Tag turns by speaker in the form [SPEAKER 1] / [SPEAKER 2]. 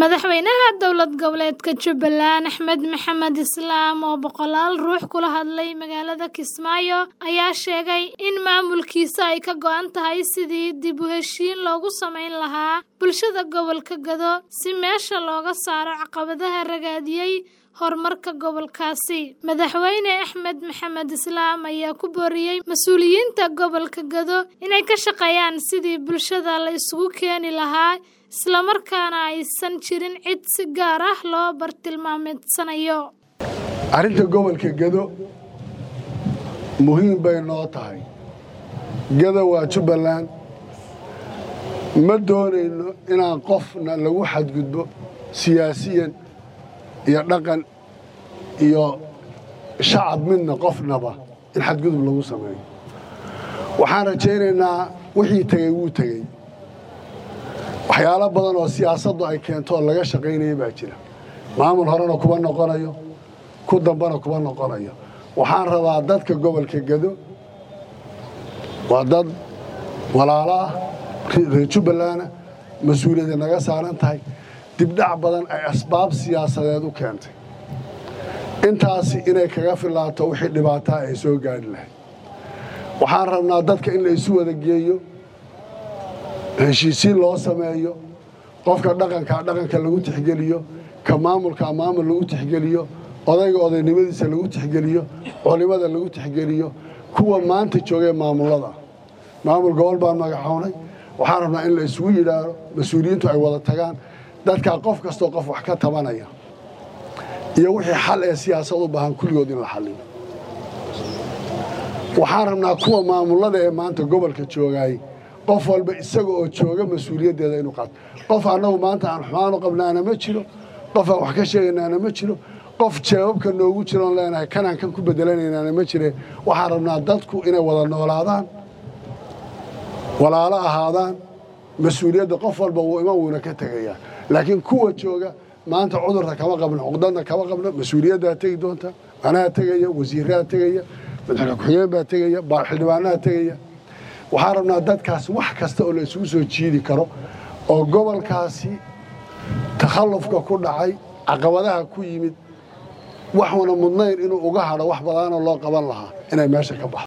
[SPEAKER 1] madaxweynaha dowlad goboleedka Jubbaland Axmed Maxamed Islaam oo boqolaal ruux kula hadlay magaalada Kismaayo ayaa sheegay in maamulkiisa ay ka go'an tahay sidii dib u heshiin loogu sameyn lahaa bulshada gobolka Gado si meesha looga saaro caqabadaha ragaadiyay horumarka gobolkaasi. Madaxweyne Axmed Maxamed Islaam ayaa ku booriyay mas'uuliyiinta gobolka Gado inay ka shaqeeyaan sidii bulshada la isugu keeni lahaa isla markaana aysan jirin cid si gaar ah loo bartilmaameedsanayo.
[SPEAKER 2] Arrinta gobolka Gado muhiim bay noo tahay. Gado waa Jubbaland, ma doonayno inaan qofna lagu xadgudbo siyaasiyan iyo dhaqan iyo shacab midna qofnaba in xadgudub lagu sameeyo. Waxaan rajaynaynaa wixii tagay wuu tagay. waxyaalo badan oo siyaasaddu ay keento laga shaqeynay baa jira. Maamul horena kuba noqonayo, ku dambana kuba noqonayo. Waxaan rabaa dadka gobolka Gado waa dad walaalo ah, reer Jubbaland mas'uuliyad naga saaran tahay. dibdhac badan ay asbaab siyaasadeed u keentay. intaasi inay kaga filaato wixii dhibaato ay soo gaari lahayd. waxaan rabnaa dadka in la isu wada geeyo, heshiisiin loo sameeyo, qofka dhaqanka lagu tixgeliyo, ka maamulka maamul lagu tixgeliyo, odayga odaynimadiisa lagu tixgeliyo, culimada lagu tixgeliyo, kuwa maanta joogay maamulada. maamul gobol baan magacawnay. waxaan rabnaa in la isugu yiraahdo mas'uuliyiintu ay wada tagaan dadka qof kasto qof wax ka tabanaya iyo wixii xal ee siyaasad u baahan kulligood in la xalliyo. waxaan rabnaa kuwa maamulada ee maanta gobolka joogay qof walba isaga oo jooga mas'uuliyadeeda inuu qaato. qof anagu maanta aan xumaan u qabnaana ma jiro, qof aan wax ka sheegaynaana ma jiro, qof jawaabka noogu jiro leenahay kanaan kan ku bedelanaynaana ma jire. waxaan rabnaa dadku inay wada noolaadaan, walaalo ahaadaan, mas'uuliyadda qof walba wuu iman wuuna ka tagayaa. laakiin kuwa jooga maanta cudurka kama qabno, cudurna kama qabno, mas'uuliyadda tagi doonta, anaa tagaya, wasiirada tagaya, madaxweyne ku-xigeen baa tagaya, xildhibaanada tagaya. waxaan rabnaa dadkaas wax kasta oo la isugu soo jiidi karo oo gobolkaasi takhallufka ku dhacay, caqabadaha ku yimid, waxuna mudnayn inuu uga hadho wax badan oo loo qaban lahaa inay meesha ka baxdo.